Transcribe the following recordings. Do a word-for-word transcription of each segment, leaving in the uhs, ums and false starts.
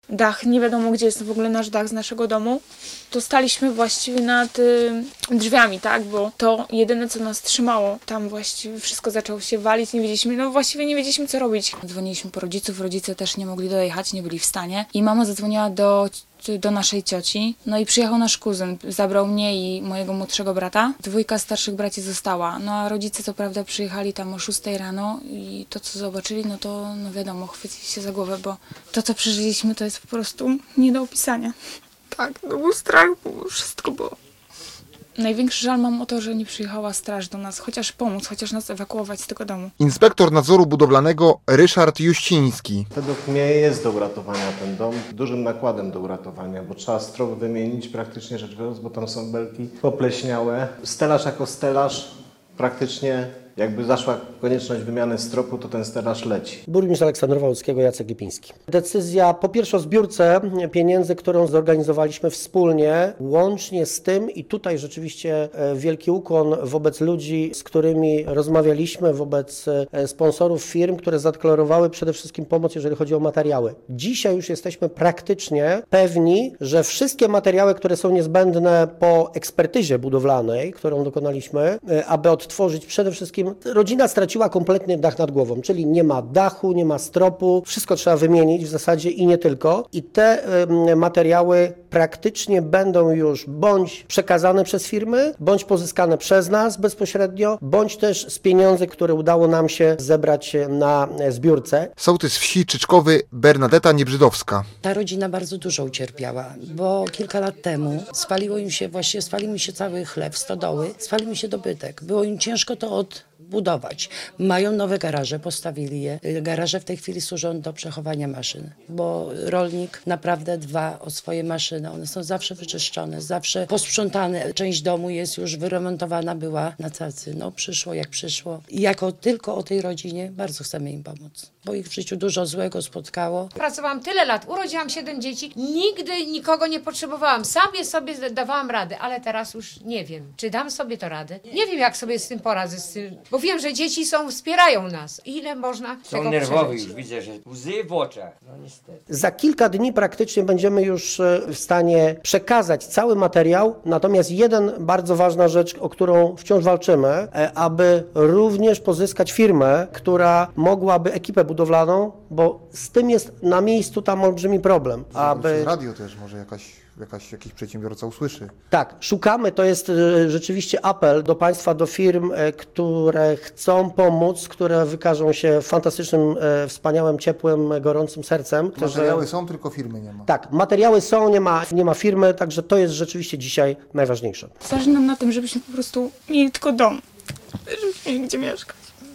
dach, nie wiadomo gdzie jest w ogóle nasz dach z naszego domu, to staliśmy właściwie nad y, drzwiami, tak, bo to jedyne co nas trzymało, tam właściwie wszystko zaczęło się walić, nie wiedzieliśmy, no właściwie nie wiedzieliśmy co robić. Dzwoniliśmy po rodziców, rodzice też nie mogli dojechać, nie byli w stanie i mama zadzwoniła do do naszej cioci, no i przyjechał nasz kuzyn, zabrał mnie i mojego młodszego brata. Dwójka starszych braci została, no a rodzice co prawda przyjechali tam o szóstej rano i to co zobaczyli, no to no wiadomo, chwycili się za głowę, bo to co przeżyliśmy to jest po prostu nie do opisania. Tak, to był strach, bo wszystko było. Największy żal mam o to, że nie przyjechała straż do nas, chociaż pomóc, chociaż nas ewakuować z tego domu. Inspektor nadzoru budowlanego Ryszard Juściński. Według mnie jest do uratowania ten dom, dużym nakładem do uratowania, bo trzeba strop wymienić praktycznie rzecz biorąc, bo tam są belki popleśniałe. Stelaż jako stelaż praktycznie jakby zaszła konieczność wymiany stropu, to ten stelaż leci. Burmistrz Aleksandrowa Łódzkiego Jacek Lipiński. Decyzja po pierwsze o zbiórce pieniędzy, którą zorganizowaliśmy wspólnie, łącznie z tym i tutaj rzeczywiście wielki ukłon wobec ludzi, z którymi rozmawialiśmy, wobec sponsorów firm, które zadeklarowały przede wszystkim pomoc, jeżeli chodzi o materiały. Dzisiaj już jesteśmy praktycznie pewni, że wszystkie materiały, które są niezbędne po ekspertyzie budowlanej, którą dokonaliśmy, aby odtworzyć przede wszystkim rodzina straciła kompletnie dach nad głową, czyli nie ma dachu, nie ma stropu, wszystko trzeba wymienić w zasadzie i nie tylko. I te y, materiały praktycznie będą już bądź przekazane przez firmy, bądź pozyskane przez nas bezpośrednio, bądź też z pieniędzy, które udało nam się zebrać na zbiórce. Sołtys wsi Czyczkowy Bernadeta Niebrzydowska. Ta rodzina bardzo dużo ucierpiała, bo kilka lat temu spaliło im się, właściwie spalił mi się cały chleb, stodoły, spalił mi się dobytek. Było im ciężko to odbudować. Mają nowe garaże, postawili je. Garaże w tej chwili służą do przechowania maszyn, bo rolnik naprawdę dba o swoje maszyny. One są zawsze wyczyszczone, zawsze posprzątane. Część domu jest już wyremontowana, była na cacy. No przyszło jak przyszło. I jako tylko o tej rodzinie bardzo chcemy im pomóc, bo ich w życiu dużo złego spotkało. Pracowałam tyle lat, urodziłam siedem dzieci, nigdy nikogo nie potrzebowałam. Sobie sobie dawałam radę, ale teraz już nie wiem, czy dam sobie to radę. Nie wiem, jak sobie z tym poradzę, z tym, bo wiem, że dzieci są, wspierają nas. Ile można Są tego nerwowi przeżyć? już, widzę, że łzy w oczach. No niestety. Za kilka dni praktycznie będziemy już w stanie przekazać cały materiał, natomiast jeden bardzo ważna rzecz, o którą wciąż walczymy, aby również pozyskać firmę, która mogłaby ekipę budowlaną, bo z tym jest na miejscu tam olbrzymi problem. Aby... Radio też może jakaś, jakaś, jakiś przedsiębiorca usłyszy. Tak, szukamy, to jest e, rzeczywiście apel do Państwa, do firm, e, które chcą pomóc, które wykażą się fantastycznym, e, wspaniałym, ciepłym, gorącym sercem. Materiały że... są, tylko firmy nie ma. Tak, materiały są, nie ma, nie ma firmy, także to jest rzeczywiście dzisiaj najważniejsze. Zależy nam na tym, żebyśmy po prostu mieli tylko dom, żebyśmy mieli gdzie mieszkać.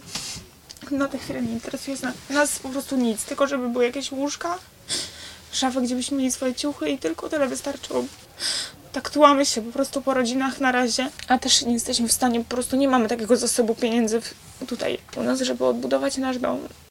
Na tę chwilę nie interesuje nas, nas po prostu nic, tylko żeby były jakieś łóżka, szafy, gdzie byśmy mieli swoje ciuchy i tylko tyle wystarczyło. Tak tułamy się po prostu po rodzinach na razie, a też nie jesteśmy w stanie, po prostu nie mamy takiego zasobu pieniędzy w, tutaj u nas, żeby odbudować nasz dom.